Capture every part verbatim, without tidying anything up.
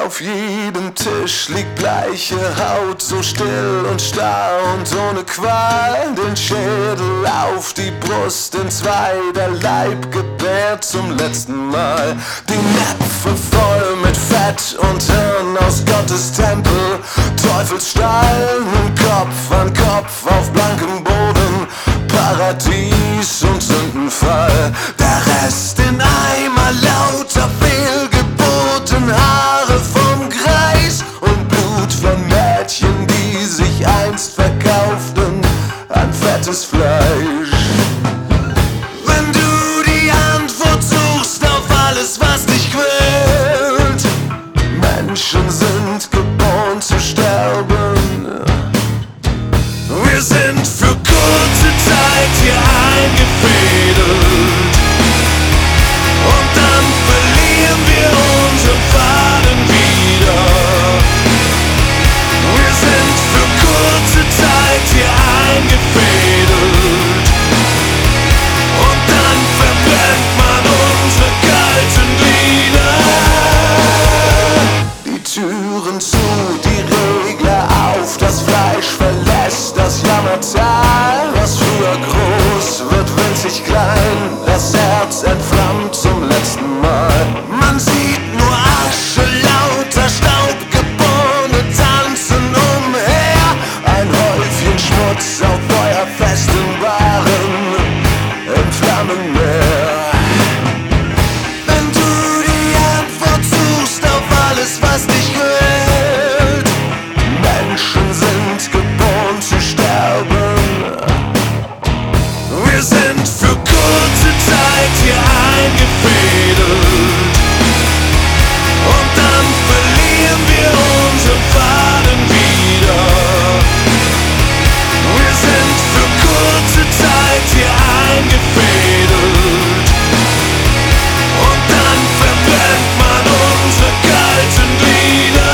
Auf jedem Tisch liegt bleiche Haut, so still und starr und ohne Qual. Den Schädel auf die Brust in zwei, der Leib gebärt zum letzten Mal. Die Näpfe voll mit Fett und Hirn aus Gottes Tempel. Teufelsstall, nun Kopf an Kopf auf blankem Boden. Paradies und Sündenfall. Der Rest in Eimer, lauter Fehlgeburten, Haare vom Kreis und Blut von Mädchen, die sich einst verkauften an fettes Fleisch. Wenn du die Antwort suchst auf alles, was dich quält, Menschen sind geboren zu sterben. Wir sind für kurze Zeit hier eingefädelt und dann verlieren wir unseren Faden wieder. Wir sind für kurze Zeit hier eingefädelt und dann verbrennt man unsere kalten Glieder. Die Türen zu, die Regler auf, das Fleisch verlässt das Jammertal. Was früher groß wird winzig klein, das Herz entflammt zum letzten Mal. Man sieht nur Asche, lauter Staubgeborene tanzen umher. Ein Häufchen Schmutz auf feuerfesten Waren im Flammenmeer. Wenn du die Antwort suchst auf alles, was dich quält, Menschen sind geboren zu sterben. Wir sind für kurze Zeit hier eingefädelt und dann verlieren wir unseren Faden wieder. Wir sind für kurze Zeit hier eingefädelt und dann verbrennt man unsere kalten Glieder.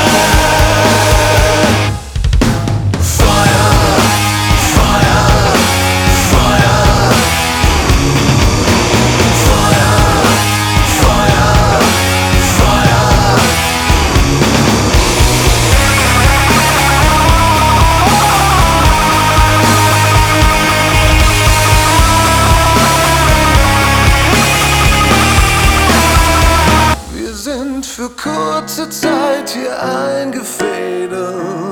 Feuer, Feuer, Feuer. Feuer, Feuer, Feuer. Wir sind für kurze Zeit hier eingefädelt